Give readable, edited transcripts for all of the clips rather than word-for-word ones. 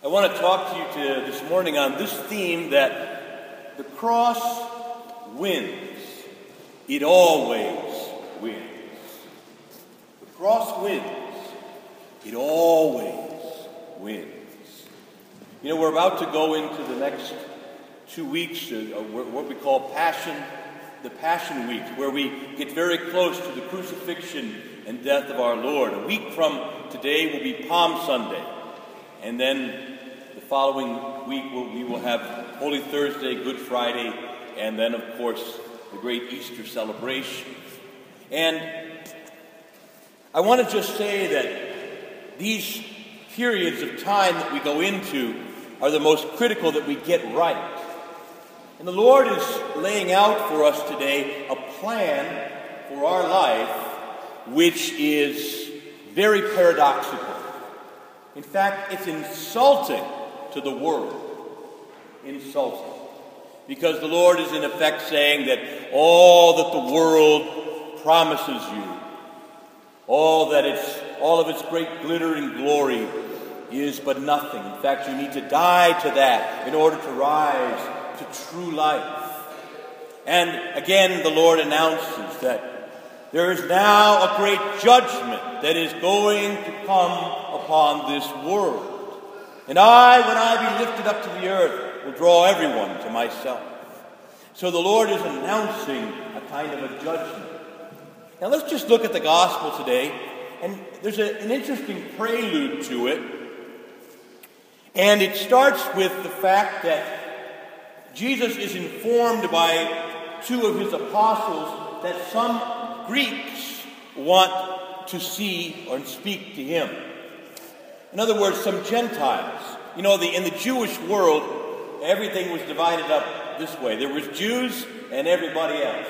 I want to talk to you this morning on this theme that the cross wins. It always wins. The cross wins. It always wins. You know, we're about to go into the next 2 weeks, what we call the Passion Week, where we get very close to the crucifixion and death of our Lord. A week from today will be Palm Sunday. And then the following week we will have Holy Thursday, Good Friday, and then, of course, the great Easter celebration. And I want to just say that these periods of time that we go into are the most critical that we get right. And the Lord is laying out for us today a plan for our life which is very paradoxical. In fact, it's insulting to the world. Insulting. Because the Lord is in effect saying that all that the world promises you, all of its great glitter and glory is but nothing. In fact, you need to die to that in order to rise to true life. And again, the Lord announces that there is now a great judgment that is going to come upon this world. And I, when I be lifted up to the earth, will draw everyone to myself. So the Lord is announcing a kind of a judgment. Now let's just look at the gospel today. And there's an interesting prelude to it. And it starts with the fact that Jesus is informed by two of his apostles that some Greeks want to see or speak to him. In other words, some Gentiles. You know, in the Jewish world, everything was divided up this way. There was Jews and everybody else.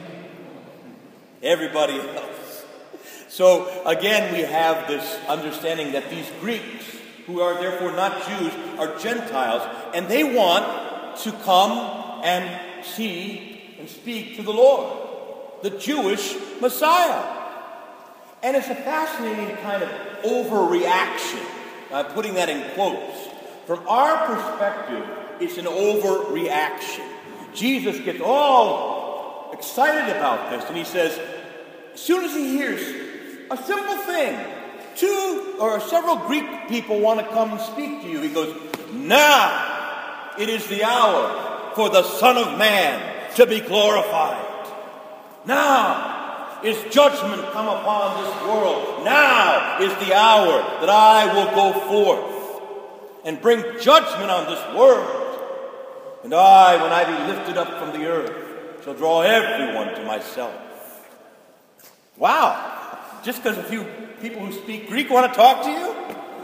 Everybody else. So, again, we have this understanding that these Greeks, who are therefore not Jews, are Gentiles, and they want to come and see and speak to the Lord, the Jewish Messiah. And it's a fascinating kind of overreaction. I'm putting that in quotes. From our perspective, it's an overreaction. Jesus gets all excited about this, and he says, as soon as he hears a simple thing, two or several Greek people want to come and speak to you, he goes, now it is the hour for the Son of Man to be glorified. Now is judgment come upon this world. Now is the hour that I will go forth and bring judgment on this world. And I, when I be lifted up from the earth, shall draw everyone to myself. Wow. Just because a few people who speak Greek want to talk to you?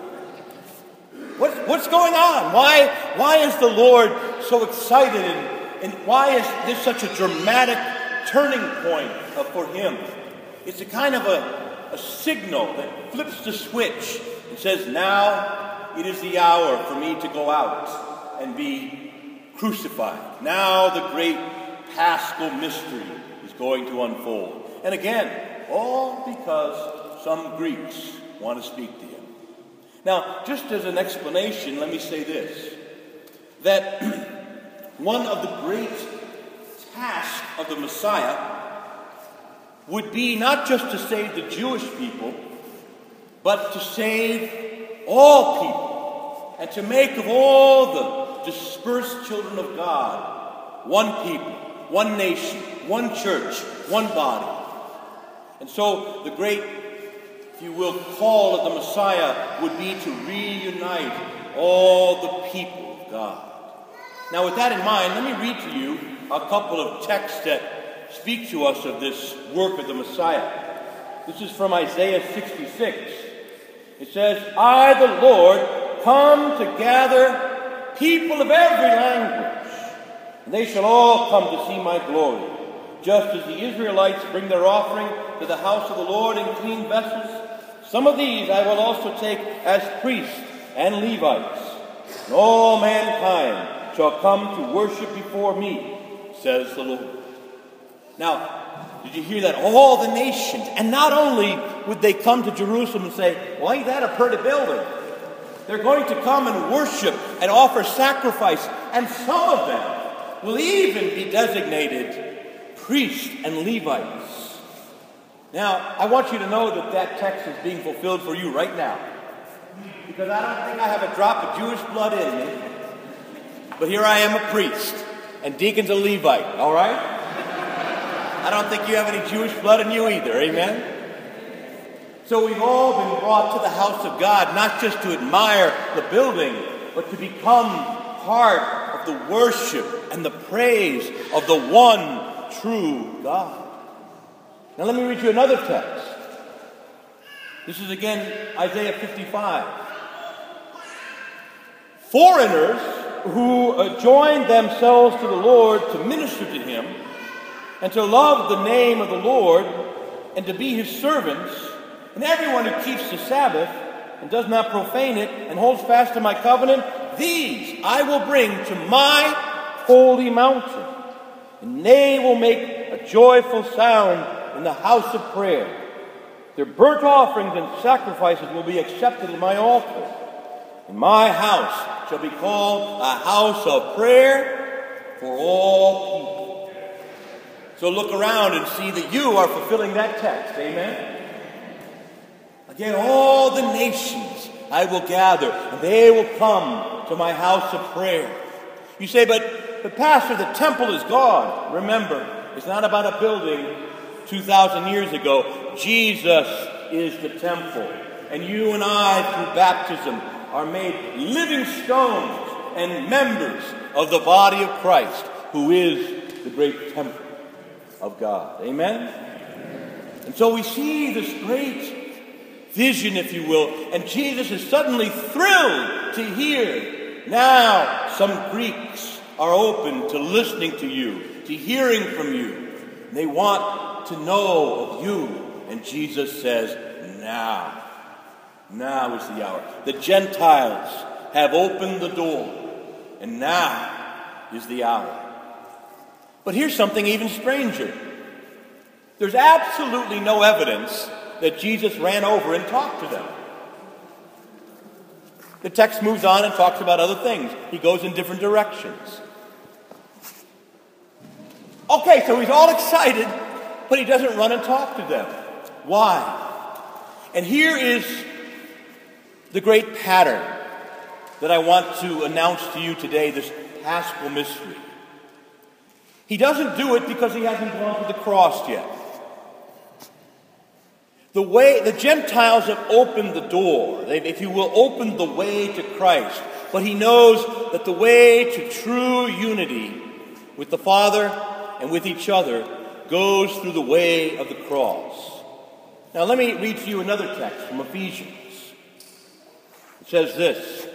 What's going on? Why is the Lord so excited and why is this such a dramatic turning point for him? It's a kind of a signal that flips the switch and says, now it is the hour for me to go out and be crucified. Now the great paschal mystery is going to unfold. And again, all because some Greeks want to speak to him. Now, just as an explanation, let me say this, that one of the great tasks of the Messiah would be not just to save the Jewish people, but to save all people, and to make of all the dispersed children of God one people, one nation, one church, one body. And so the great, if you will, call of the Messiah would be to reunite all the people of God. Now with that in mind, let me read to you a couple of texts that speak to us of this work of the Messiah. This is from Isaiah 66. It says, I, the Lord, come to gather people of every language, and they shall all come to see my glory. Just as the Israelites bring their offering to the house of the Lord in clean vessels, some of these I will also take as priests and Levites, and all mankind shall come to worship before me, says the Lord. Now, did you hear that? All the nations, and not only would they come to Jerusalem and say, well, ain't that a pretty building? They're going to come and worship and offer sacrifice, and some of them will even be designated priests and Levites. Now, I want you to know that that text is being fulfilled for you right now, because I don't think I have a drop of Jewish blood in me, but here I am a priest, and deacon's a Levite, all right? I don't think you have any Jewish blood in you either, amen? So we've all been brought to the house of God, not just to admire the building, but to become part of the worship and the praise of the one true God. Now let me read you another text. This is again Isaiah 55. Foreigners who join themselves to the Lord to minister to him and to love the name of the Lord and to be his servants, and everyone who keeps the Sabbath and does not profane it and holds fast to my covenant, these I will bring to my holy mountain, and they will make a joyful sound in the house of prayer. Their burnt offerings and sacrifices will be accepted at my altar. And my house shall be called a house of prayer for all people. So look around and see that you are fulfilling that text. Amen? Again, all the nations I will gather, and they will come to my house of prayer. You say, but Pastor, the temple is gone. Remember, it's not about a building 2,000 years ago. Jesus is the temple. And you and I, through baptism, are made living stones and members of the body of Christ, who is the great temple of God. Amen? And so we see this great vision, if you will, and Jesus is suddenly thrilled to hear, now some Greeks are open to listening to you, to hearing from you. They want to know of you. And Jesus says, now is the hour. The Gentiles have opened the door, and now is the hour. But here's something even stranger. There's absolutely no evidence that Jesus ran over and talked to them. The text moves on and talks about other things. He goes in different directions. Okay, so he's all excited, but he doesn't run and talk to them. Why? And here is the great pattern that I want to announce to you today, this Paschal mystery. He doesn't do it because he hasn't gone to the cross yet. The Gentiles have opened the door. They've, if you will, opened the way to Christ. But he knows that the way to true unity with the Father and with each other goes through the way of the cross. Now let me read to you another text from Ephesians. It says this: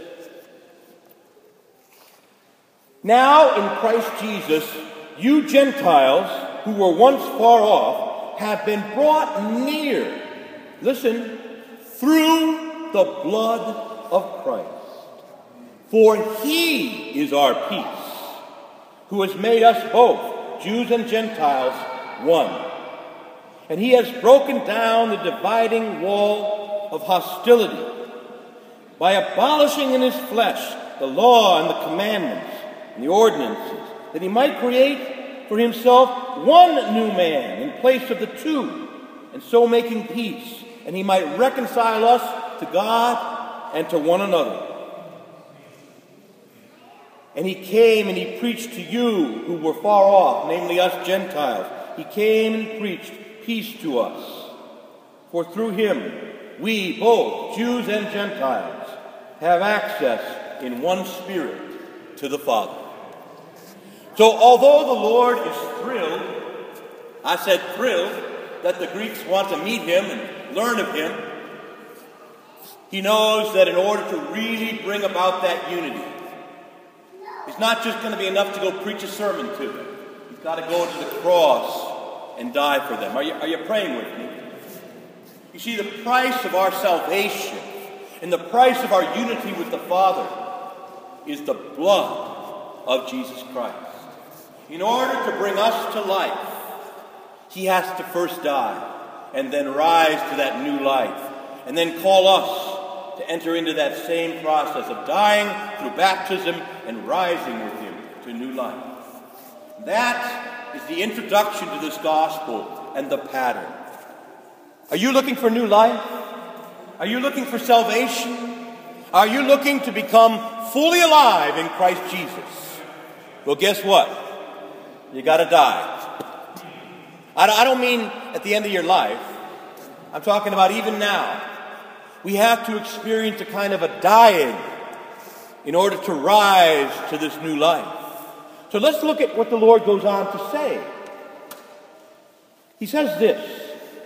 now in Christ Jesus, you Gentiles who were once far off have been brought near, listen, through the blood of Christ. For he is our peace, who has made us both, Jews and Gentiles, one. And he has broken down the dividing wall of hostility by abolishing in his flesh the law and the commandments and the ordinances, that he might create for himself one new man in place of the two, and so making peace, and he might reconcile us to God and to one another. And he came and he preached to you who were far off, namely us Gentiles. He came and preached peace to us. For through him, we both, Jews and Gentiles, have access in one Spirit to the Father. So although the Lord is thrilled, I said thrilled, that the Greeks want to meet him and learn of him, he knows that in order to really bring about that unity, it's not just going to be enough to go preach a sermon to them. He's got to go to the cross and die for them. Are you praying with me? You see, the price of our salvation and the price of our unity with the Father is the blood of Jesus Christ. In order to bring us to life, he has to first die and then rise to that new life and then call us to enter into that same process of dying through baptism and rising with him to new life. That is the introduction to this gospel and the pattern. Are you looking for new life? Are you looking for salvation? Are you looking to become fully alive in Christ Jesus? Well, guess what? You got to die. I don't mean at the end of your life. I'm talking about even now. We have to experience a kind of a dying in order to rise to this new life. So let's look at what the Lord goes on to say. He says this,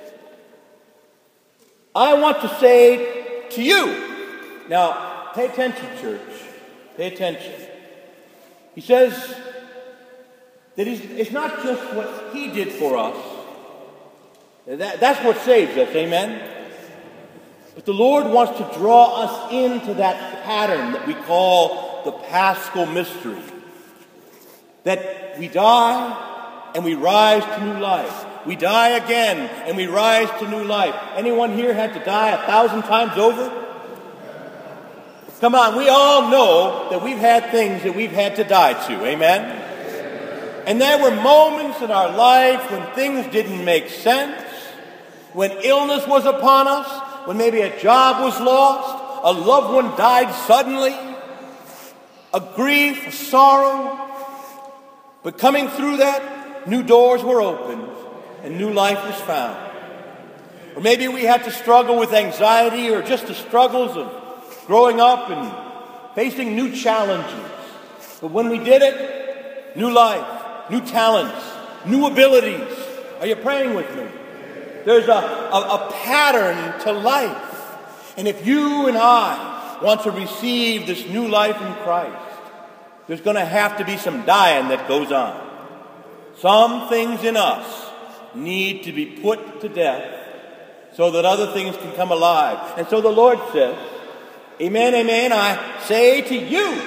I want to say to you. Now, pay attention, church. Pay attention. He says that it's not just what he did for us. That's what saves us, amen? But the Lord wants to draw us into that pattern that we call the Paschal mystery. That we die and we rise to new life. We die again and we rise to new life. Anyone here had to die 1,000 times over? Come on, we all know that we've had things that we've had to die to, amen? And there were moments in our life when things didn't make sense, when illness was upon us, when maybe a job was lost, a loved one died suddenly, a grief, a sorrow. But coming through that, new doors were opened and new life was found. Or maybe we had to struggle with anxiety or just the struggles of growing up and facing new challenges. But when we did it, new life, new talents, new abilities. Are you praying with me? There's a pattern to life. And if you and I want to receive this new life in Christ, there's going to have to be some dying that goes on. Some things in us need to be put to death so that other things can come alive. And so the Lord says, amen, amen, I say to you,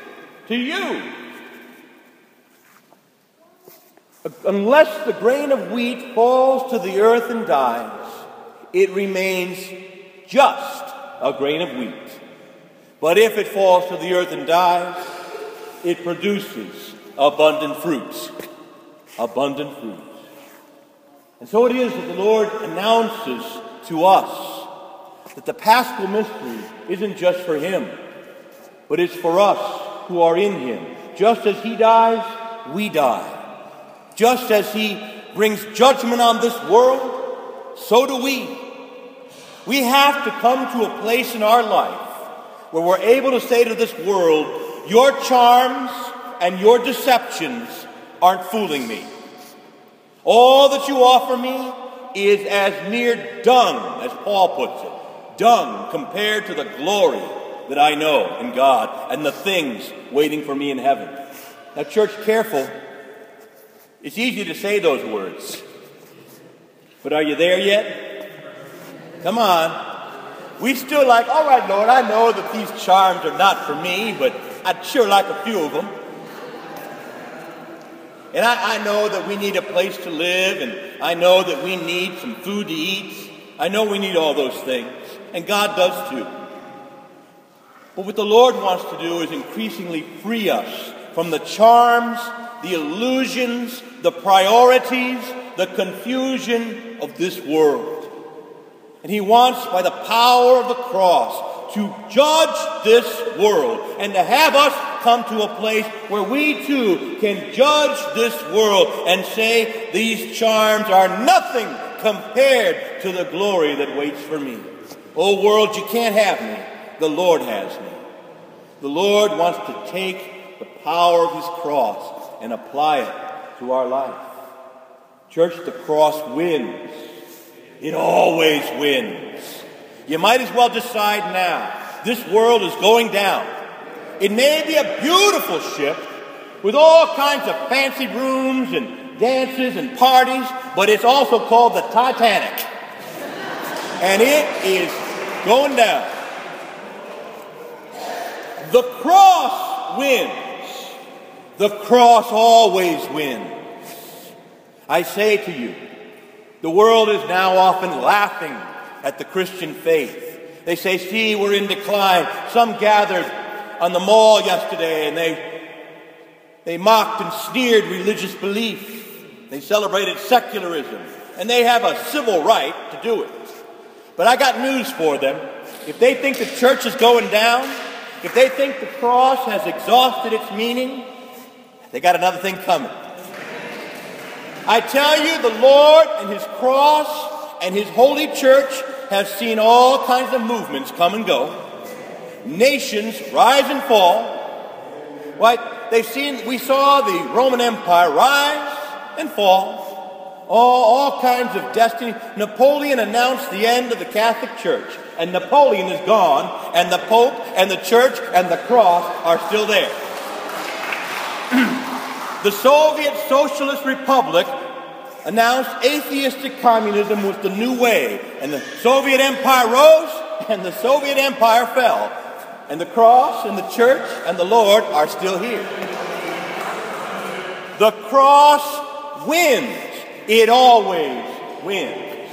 unless the grain of wheat falls to the earth and dies, it remains just a grain of wheat. But if it falls to the earth and dies, it produces abundant fruits. Abundant fruits. And so it is that the Lord announces to us that the Paschal mystery isn't just for him, but it's for us who are in him. Just as he dies, we die. Just as he brings judgment on this world, so do we. We have to come to a place in our life where we're able to say to this world, your charms and your deceptions aren't fooling me. All that you offer me is as mere dung, as Paul puts it. Dung compared to the glory that I know in God and the things waiting for me in heaven. Now, church, careful. It's easy to say those words. But are you there yet? Come on. We still like, all right, Lord, I know that these charms are not for me, but I'd sure like a few of them. And I know that we need a place to live, and I know that we need some food to eat. I know we need all those things, and God does too. But what the Lord wants to do is increasingly free us from the charms, the illusions, the priorities, the confusion of this world. And he wants, by the power of the cross, to judge this world and to have us come to a place where we too can judge this world and say these charms are nothing compared to the glory that waits for me. Oh world, you can't have me. The Lord has me. The Lord wants to take the power of his cross and apply it to our life. Church, the cross wins. It always wins. You might as well decide now. This world is going down. It may be a beautiful ship with all kinds of fancy rooms and dances and parties, but it's also called the Titanic. And it is going down. The cross wins. The cross always wins. I say to you, the world is now often laughing at the Christian faith. They say, see, we're in decline. Some gathered on the mall yesterday and they mocked and sneered religious belief. They celebrated secularism. And they have a civil right to do it. But I got news for them. If they think the church is going down, if they think the cross has exhausted its meaning, they got another thing coming. I tell you, the Lord and His cross and His holy church have seen all kinds of movements come and go. Nations rise and fall. Right? We saw the Roman Empire rise and fall. All kinds of destiny. Napoleon announced the end of the Catholic Church. And Napoleon is gone. And the Pope and the Church and the cross are still there. The Soviet Socialist Republic announced atheistic communism was the new way. And the Soviet Empire rose and the Soviet Empire fell. And the cross and the church and the Lord are still here. The cross wins. It always wins.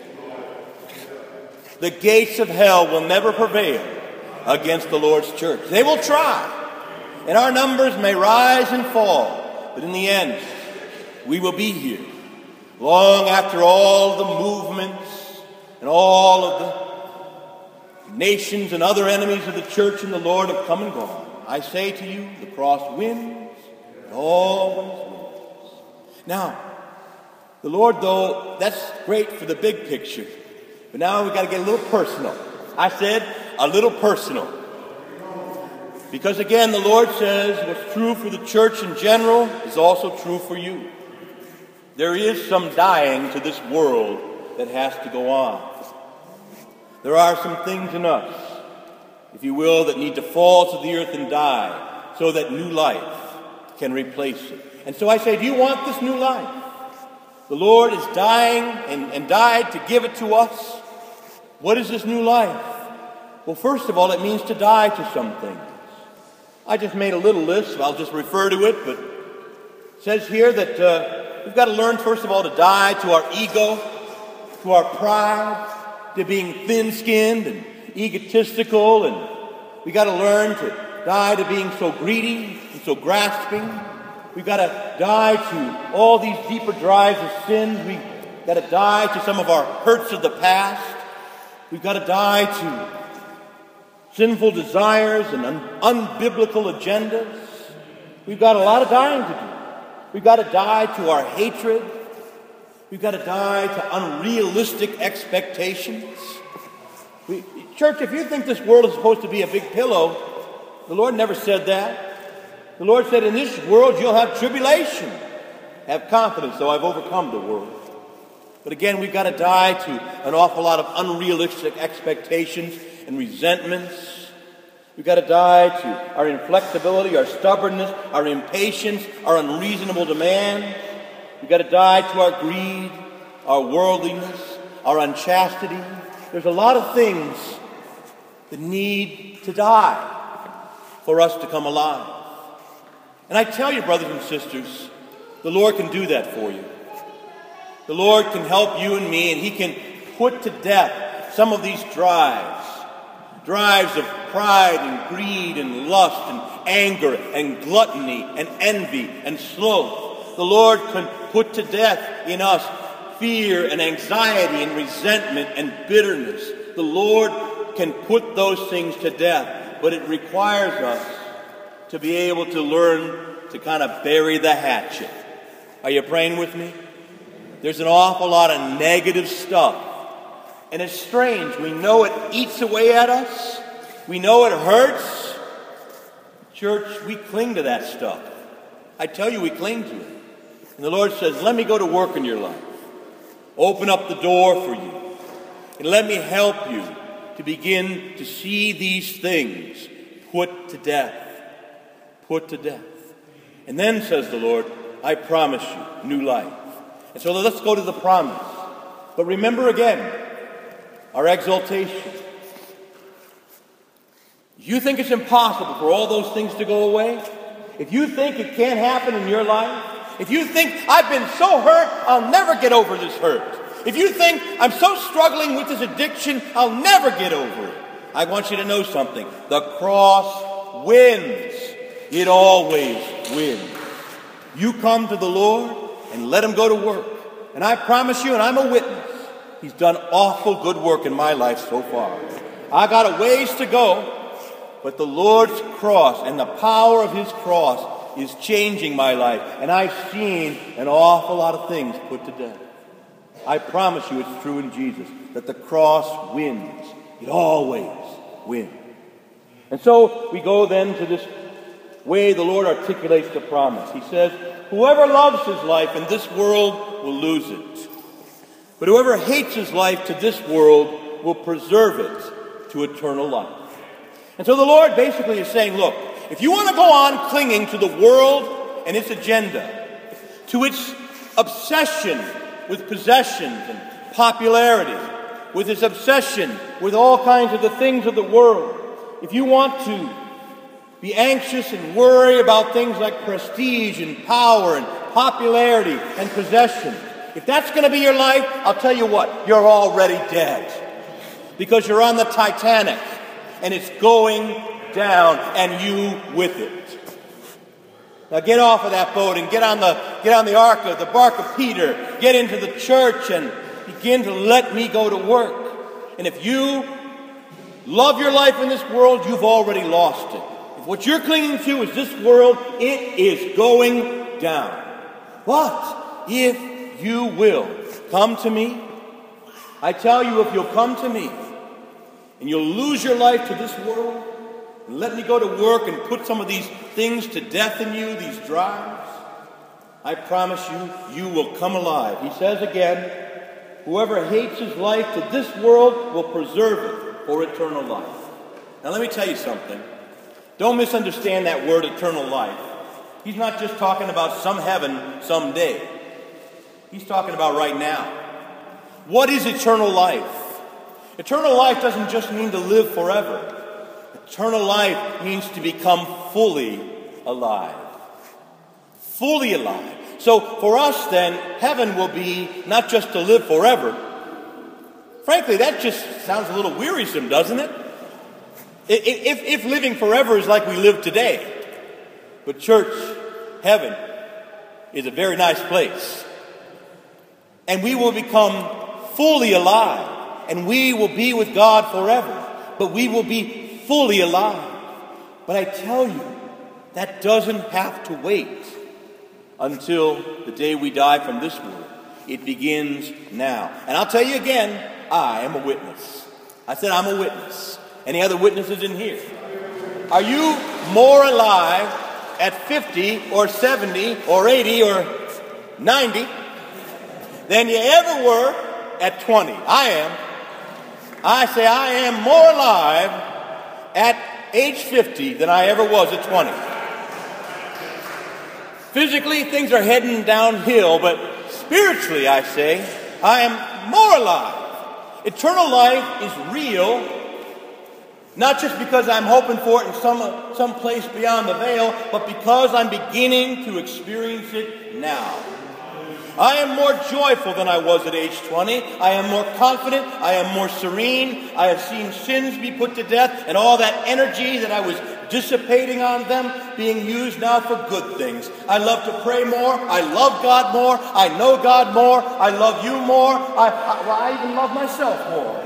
The gates of hell will never prevail against the Lord's church. They will try. And our numbers may rise and fall. But in the end, we will be here. Long after all the movements and all of the nations and other enemies of the church and the Lord have come and gone. I say to you, the cross wins. It always wins. Now, the Lord, though, that's great for the big picture. But now we've got to get a little personal. I said a little personal. Because again, the Lord says what's true for the church in general is also true for you. There is some dying to this world that has to go on. There are some things in us, if you will, that need to fall to the earth and die so that new life can replace it. And so I say, do you want this new life? The Lord is dying and died to give it to us. What is this new life? Well, first of all, it means to die to some things. I just made a little list. I'll just refer to it, but it says here that we've got to learn, first of all, to die to our ego, to our pride, to being thin-skinned and egotistical, and we've got to learn to die to being so greedy and so grasping. We've got to die to all these deeper drives of sin. We've got to die to some of our hurts of the past. We've got to die to sinful desires and unbiblical agendas. We've got a lot of dying to do. We've got to die to our hatred. We've got to die to unrealistic expectations. Church, if you think this world is supposed to be a big pillow, the Lord never said that. The Lord said, in this world you'll have tribulation. Have confidence, though I've overcome the world. But again, we've got to die to an awful lot of unrealistic expectations and resentments. We've got to die to our inflexibility, our stubbornness, our impatience, our unreasonable demands. We've got to die to our greed, our worldliness, our unchastity. There's a lot of things that need to die for us to come alive. And I tell you, brothers and sisters, the Lord can do that for you. The Lord can help you and me, and He can put to death some of these drives of pride and greed and lust and anger and gluttony and envy and sloth. The Lord can put to death in us fear and anxiety and resentment and bitterness. The Lord can put those things to death, but it requires us to be able to learn to kind of bury the hatchet. Are you praying with me? There's an awful lot of negative stuff. And it's strange. We know it eats away at us. We know it hurts. Church, we cling to that stuff. I tell you, we cling to it. And the Lord says, let me go to work in your life. Open up the door for you. And let me help you to begin to see these things put to death. Put to death. And then, says the Lord, I promise you new life. And so let's go to the promise. But remember again, our exaltation. You think it's impossible for all those things to go away? If you think it can't happen in your life, if you think I've been so hurt, I'll never get over this hurt. If you think, I'm so struggling with this addiction, I'll never get over it, I want you to know something. The cross wins. It always wins. You come to the Lord and let him go to work. And I promise you, and I'm a witness, he's done awful good work in my life so far. I got a ways to go, but the Lord's cross and the power of his cross is changing my life. And I've seen an awful lot of things put to death. I promise you it's true in Jesus, that the cross wins. It always wins. And so we go then to this way the Lord articulates the promise. He says, whoever loves his life in this world will lose it. But whoever hates his life to this world will preserve it to eternal life. And so the Lord basically is saying, look, if you want to go on clinging to the world and its agenda, to its obsession with possessions and popularity, with its obsession with all kinds of the things of the world, if you want to be anxious and worry about things like prestige and power and popularity and possession, if that's going to be your life, I'll tell you what, you're already dead. Because you're on the Titanic and it's going down and you with it. Now get off of that boat and get on the ark of the bark of Peter, get into the church and begin to let me go to work. And if you love your life in this world, you've already lost it. If what you're clinging to is this world, it is going down. But if you will come to me, I tell you, if you'll come to me and you'll lose your life to this world and let me go to work and put some of these things to death in you, these drives, I promise you, you will come alive. He says again, whoever hates his life to this world will preserve it for eternal life. Now let me tell you something. Don't misunderstand that word eternal life. He's not just talking about some heaven someday. He's talking about right now. What is eternal life? Eternal life doesn't just mean to live forever. Eternal life means to become fully alive. Fully alive. So for us then, heaven will be not just to live forever. Frankly, that just sounds a little wearisome, doesn't it? If living forever is like we live today. But church, heaven is a very nice place. And we will become fully alive. And we will be with God forever. But we will be fully alive. But I tell you, that doesn't have to wait until the day we die from this world. It begins now. And I'll tell you again, I am a witness. I said I'm a witness. Any other witnesses in here? Are you more alive at 50 or 70 or 80 or 90 than you ever were at 20? I am. I say I am more alive at age 50 than I ever was at 20. Physically, things are heading downhill, but spiritually, I say, I am more alive. Eternal life is real, not just because I'm hoping for it in some place beyond the veil, but because I'm beginning to experience it now. I am more joyful than I was at age 20. I am more confident. I am more serene. I have seen sins be put to death, and all that energy that I was dissipating on them being used now for good things. I love to pray more. I love God more. I know God more. I love you more. I even love myself more.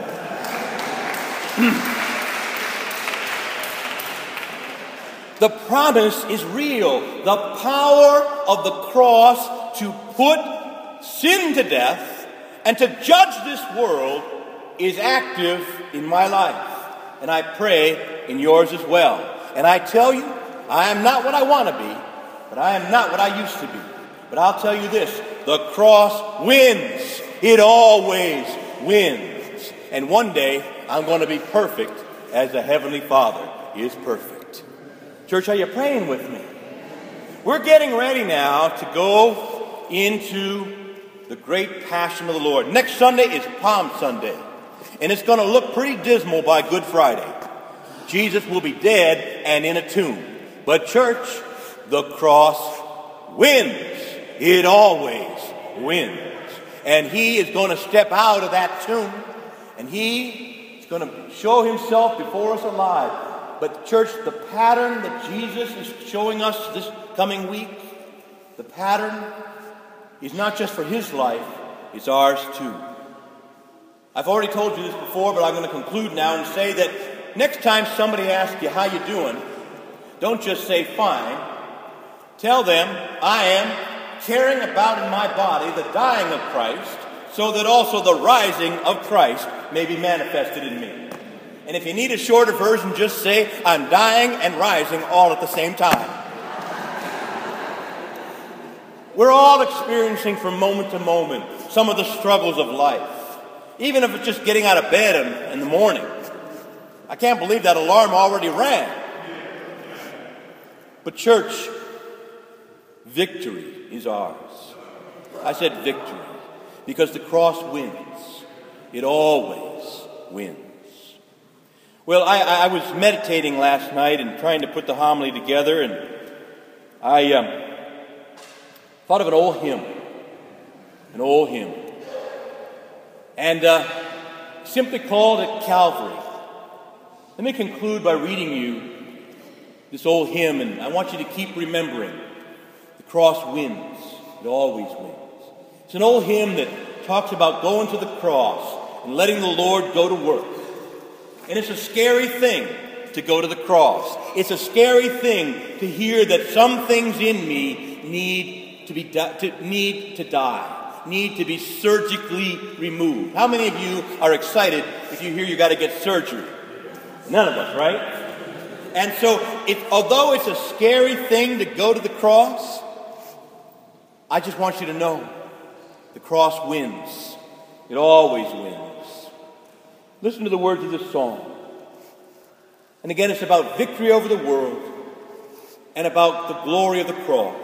The promise is real. The power of the cross to put sin to death and to judge this world is active in my life. And I pray in yours as well. And I tell you, I am not what I want to be, but I am not what I used to be. But I'll tell you this, the cross wins. It always wins. And one day, I'm going to be perfect as the Heavenly Father is perfect. Church, are you praying with me? We're getting ready now to go into the great passion of the Lord. Next Sunday is Palm Sunday. And it's going to look pretty dismal by Good Friday. Jesus will be dead and in a tomb. But church, the cross wins. It always wins. And he is going to step out of that tomb, and he is going to show himself before us alive. But church, the pattern that Jesus is showing us this coming week, the pattern is not just for his life, it's ours too. I've already told you this before, but I'm going to conclude now and say that next time somebody asks you how you doing, don't just say fine. Tell them, I am carrying about in my body the dying of Christ, so that also the rising of Christ may be manifested in me. And if you need a shorter version, just say, I'm dying and rising all at the same time. We're all experiencing from moment to moment some of the struggles of life. Even if it's just getting out of bed in the morning. I can't believe that alarm already rang. But church, victory is ours. I said victory because the cross wins. It always wins. Well, I was meditating last night and trying to put the homily together, and I thought of an old hymn. And simply called it Calvary. Let me conclude by reading you this old hymn, and I want you to keep remembering the cross wins. It always wins. It's an old hymn that talks about going to the cross and letting the Lord go to work. And it's a scary thing to go to the cross. It's a scary thing to hear that some things in me need to die, need to be surgically removed. How many of you are excited if you hear you got to get surgery? None of us, right? And so, although it's a scary thing to go to the cross, I just want you to know the cross wins. It always wins. Listen to the words of this song. And again, it's about victory over the world and about the glory of the cross.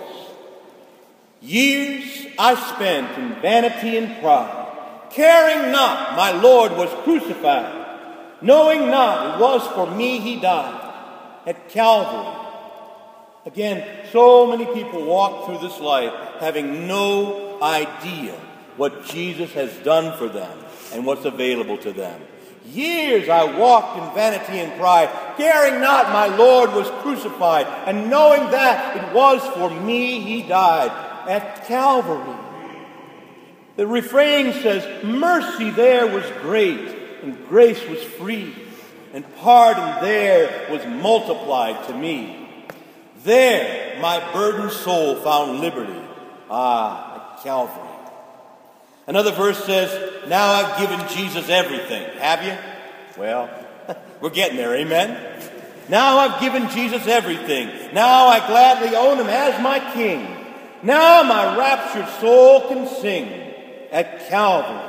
Years I spent in vanity and pride, caring not my Lord was crucified, knowing not it was for me he died at Calvary. Again, so many people walk through this life having no idea what Jesus has done for them and what's available to them. Years I walked in vanity and pride, caring not my Lord was crucified, and knowing that it was for me he died at Calvary. The refrain says, mercy there was great, and grace was free, and pardon there was multiplied to me. There my burdened soul found liberty, at Calvary. Another verse says, now I've given Jesus everything. Have you? Well, we're getting there, amen? Now I've given Jesus everything. Now I gladly own him as my king. Now my raptured soul can sing at Calvary.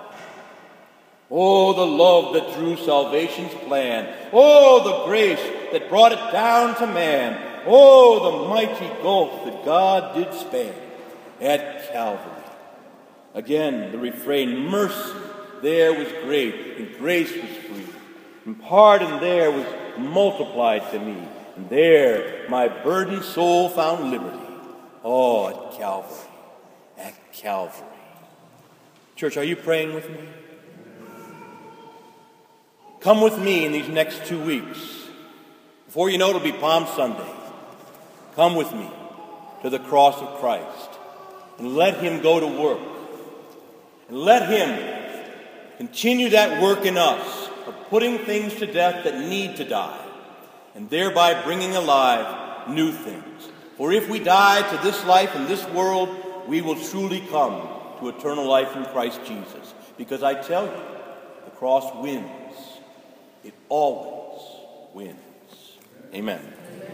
Oh, the love that drew salvation's plan. Oh, the grace that brought it down to man. Oh, the mighty gulf that God did span at Calvary. Again, the refrain, mercy there was great, and grace was free, and pardon there was multiplied to me, and there my burdened soul found liberty. Oh, at Calvary, at Calvary. Church, are you praying with me? Come with me in these next 2 weeks. Before you know it'll be Palm Sunday. Come with me to the cross of Christ, and let him go to work. And let him continue that work in us of putting things to death that need to die, and thereby bringing alive new things. For if we die to this life and this world, we will truly come to eternal life in Christ Jesus. Because I tell you, the cross wins. It always wins. Amen.